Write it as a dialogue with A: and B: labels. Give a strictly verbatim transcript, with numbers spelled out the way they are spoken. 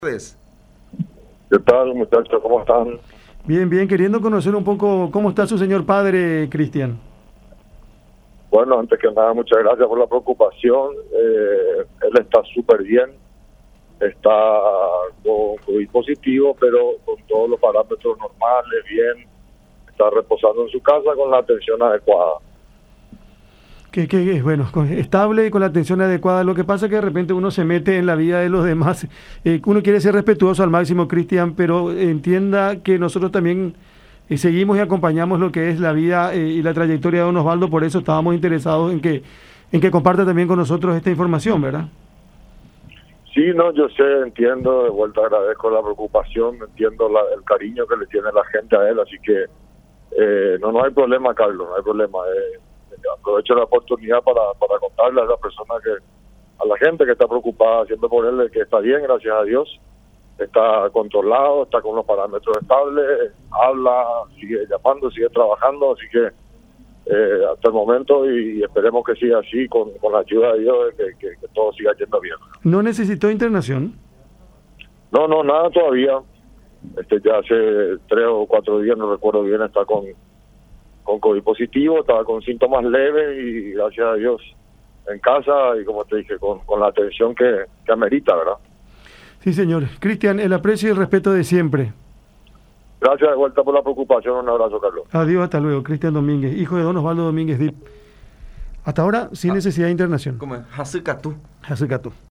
A: Pues,
B: ¿Qué tal, muchachos? ¿Cómo están?
C: Bien, bien, queriendo conocer un poco cómo está su señor padre, Cristian.
B: Bueno, antes que nada, muchas gracias por la preocupación. Eh, él está súper bien, está con COVID positivo, pero con todos los parámetros normales, bien. Está reposando en su casa con la atención adecuada.
C: Que, que es bueno, con- estable y con la atención adecuada. Lo que pasa es que de repente uno se mete en la vida de los demás. Eh, uno quiere ser respetuoso al máximo, Cristian, pero entienda que nosotros también eh, seguimos y acompañamos lo que es la vida eh, y la trayectoria de don Osvaldo. Por eso estábamos interesados en que en que comparta también con nosotros esta información, ¿verdad?
B: Sí, no, yo sé, entiendo, de vuelta agradezco la preocupación, entiendo la- el cariño que le tiene la gente a él, así que eh, no, no hay problema, Carlos, no hay problema. Eh, aprovecho la oportunidad para, para contarle a la persona que, a la gente que está preocupada siempre por él, de que está bien, gracias a Dios, está controlado, está con los parámetros estables, habla, sigue llamando, sigue trabajando, así que eh, hasta el momento y, y esperemos que siga así, con, con la ayuda de Dios, de que, que, que todo siga yendo bien.
C: ¿No necesitó internación?
B: No, no, nada todavía. Este ya hace tres o cuatro días, no recuerdo bien, está con, con COVID positivo, estaba con síntomas leves y gracias a Dios en casa y como te dije, con, con la atención que, que amerita, ¿verdad?
C: Sí, señor. Cristian, el aprecio y el respeto de siempre.
B: Gracias de vuelta por la preocupación, un abrazo, Carlos.
C: Adiós, hasta luego. Cristian Domínguez, hijo de don Osvaldo Domínguez Dip. Hasta ahora, sin
A: Ah.
C: necesidad de internación.
A: como es, Hasukatu.
C: Hace gato.